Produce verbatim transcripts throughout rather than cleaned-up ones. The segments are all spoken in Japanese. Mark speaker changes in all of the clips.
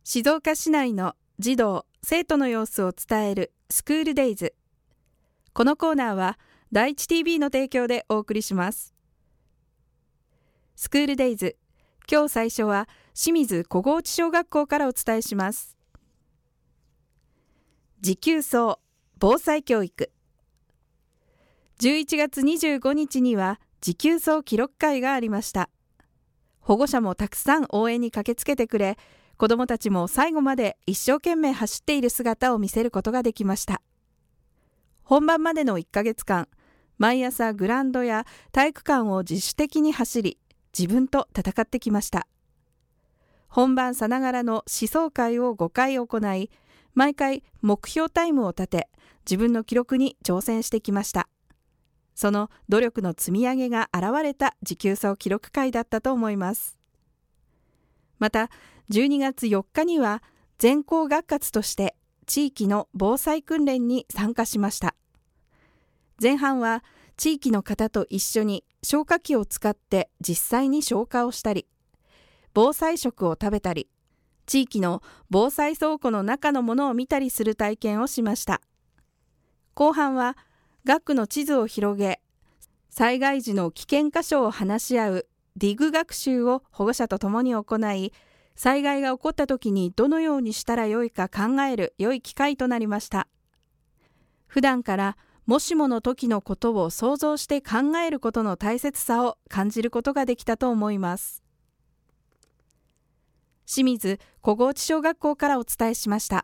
Speaker 1: 静岡市内の児童・生徒の様子を伝えるスクールデイズ。このコーナーは第一 ティービー の提供でお送りします。スクールデイズ、今日最初は清水小河内小学校からお伝えします。持久走防災教育。じゅういちがつにじゅうごにちには持久走記録会がありました。保護者もたくさん応援に駆けつけてくれ、子どもたちも最後まで一生懸命走っている姿を見せることができました。本番までのいっかげつかん、毎朝グラウンドや体育館を自主的に走り、自分と戦ってきました。本番さながらの思想会をごかい行い、毎回目標タイムを立て、自分の記録に挑戦してきました。その努力の積み上げが現れた持久走記録会だったと思います。また、じゅうにがつよっかには全校学活として地域の防災訓練に参加しました。前半は地域の方と一緒に消火器を使って実際に消火をしたり、防災食を食べたり、地域の防災倉庫の中のものを見たりする体験をしました。後半は学区の地図を広げ、災害時の危険箇所を話し合うディグ学習を保護者と共に行い、災害が起こった時にどのようにしたらよいか考える良い機会となりました。普段からもしもの時のことを想像して考えることの大切さを感じることができたと思います。清水小河内小学校からお伝えしました。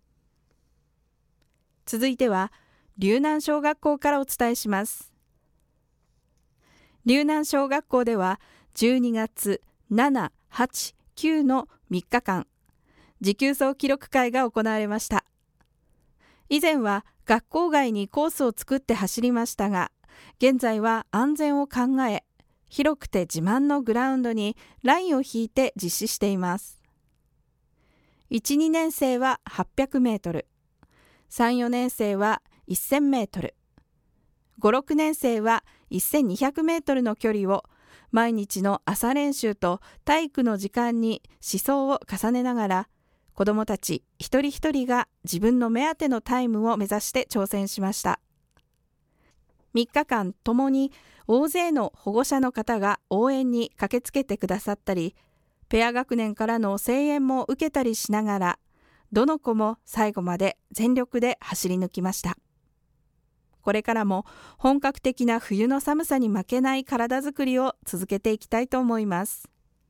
Speaker 1: 続いては龍南小学校からお伝えします。龍南小学校ではじゅうにがつしち、はち、きゅうのみっかかん、持久走記録会が行われました。以前は学校外にコースを作って走りましたが、現在は安全を考え、広くて自慢のグラウンドにラインを引いて実施しています。いち、にねんせいははっぴゃくメートル、さん、よねんせいはせんメートル、ご、ろくねんせいはせんにひゃくメートルの距離を毎日の朝練習と体育の時間に思想を重ねながら、子どもたち一人一人が自分の目当てのタイムを目指して挑戦しました。みっかかんともに大勢の保護者の方が応援に駆けつけてくださったり、ペア学年からの声援も受けたりしながら、どの子も最後まで全力で走り抜きました。これからも本格的な冬の寒さに負けない体づくりを続けていきたいと思います。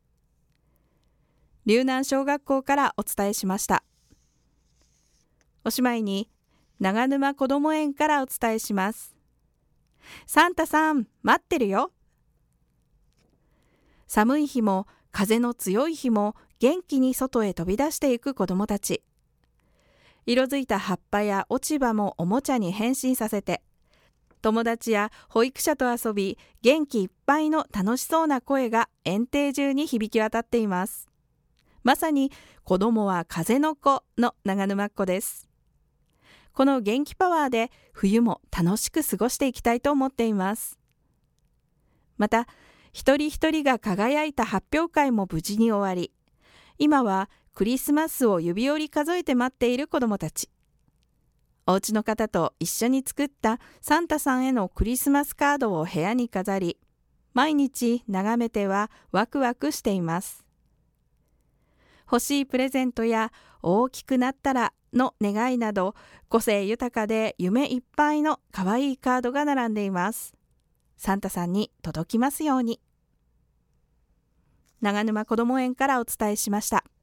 Speaker 1: 龍南小学校からお伝えしました。おしまいに長沼こども園からお伝えします。サンタさん、待ってるよ。寒い日も風の強い日も元気に外へ飛び出していく子どもたち。色づいた葉っぱや落ち葉もおもちゃに変身させて、友達や保育者と遊び、元気いっぱいの楽しそうな声が園庭中に響き渡っています。まさに子供は風の子の長沼っ子です。この元気パワーで冬も楽しく過ごしていきたいと思っています。また、一人一人が輝いた発表会も無事に終わり、今はクリスマスを指折り数えて待っている子どもたち。お家の方と一緒に作ったサンタさんへのクリスマスカードを部屋に飾り、毎日眺めてはワクワクしています。欲しいプレゼントや大きくなったらの願いなど、個性豊かで夢いっぱいの可愛いカードが並んでいます。サンタさんに届きますように。長沼こども園からお伝えしました。